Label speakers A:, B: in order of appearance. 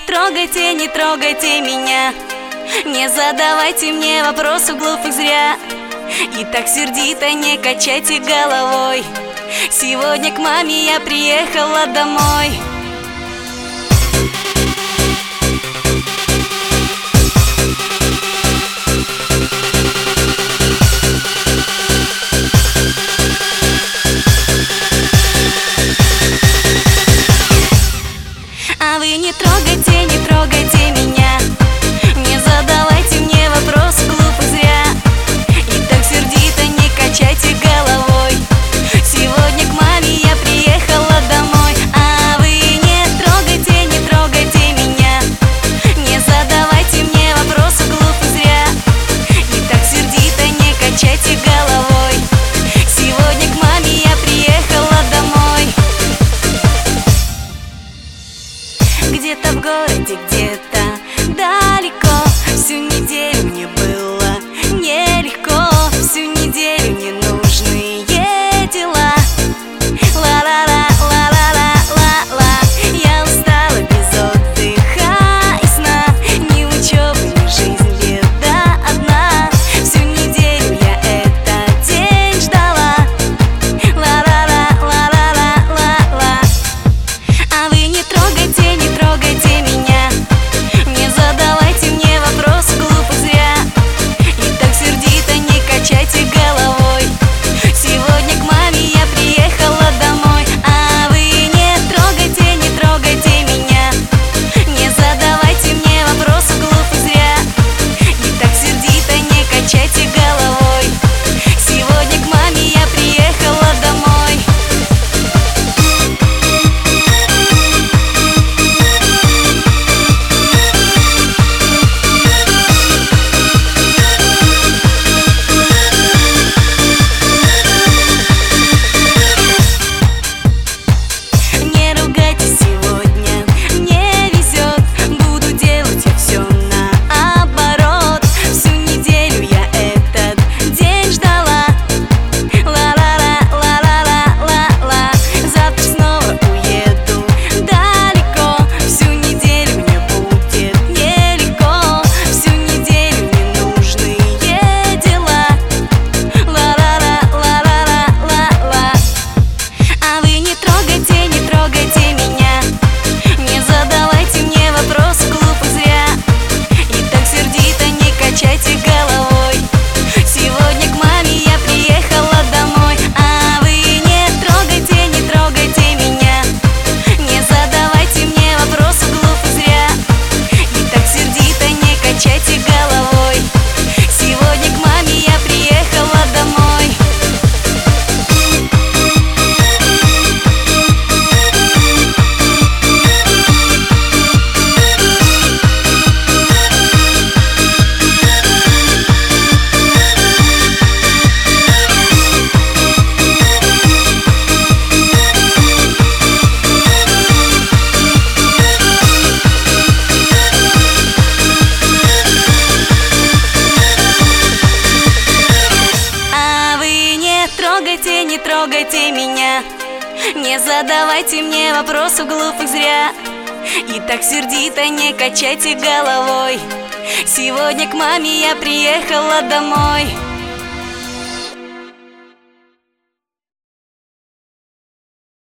A: не трогайте меня. Не задавайте мне вопросов глупых зря. И так сердито не качайте головой. Сегодня к маме я приехала домой. А вы не трогайте меня. Не задавайте мне вопросы глупых зря. И так сердито не качайте головой. Сегодня к маме я приехала домой. А вы не трогайте меня. Не задавайте мне вопросы глупых зря. И так сердито не качайте головой. Сегодня к маме я приехала домой. Где-то в городе, где-то далеко. Всю неделю мне было нелегко. Всю неделю ненужные дела. Ла-ла-ла, ла-ла-ла-ла-ла. Я устала без отдыха и сна. Ни учебы, ни жизнь, беда одна. Всю неделю я этот день ждала. Ла-ла-ла, ла-ла-ла-ла-ла. А вы не трогайте меня. Не задавайте мне вопросы глупых зря. И так сердито не качайте головой. Сегодня к маме я приехала домой. А вы не трогайте меня. Не задавайте мне вопросы глупых зря. И так сердито не качайте головой. Сегодня к маме я приехала домой. Не ругайтесь сегодня, не везет. Буду делать я все наоборот. Всю неделю я этот день ждала. Ла-ла-ла, ла-ла-ла-ла-ла. Завтра снова уеду далеко. Всю неделю мне будет нелегко. Всю неделю ненужные дела. Ла-ла-ла, ла-ла-ла-ла-ла. А вы не трогайте меня. Не задавайте мне вопросы глупых зря. И так сердито не качайте головой. Сегодня к маме я приехала домой. А вы не трогайте меня. Не задавайте мне вопросы глупых зря. И так сердито не качайте головой. Сегодня к маме я приехала домой. А вы не трогайте меня. Не задавайте мне вопросов глупых зря. И так сердито не качайте головой. Сегодня к маме я приехала домой.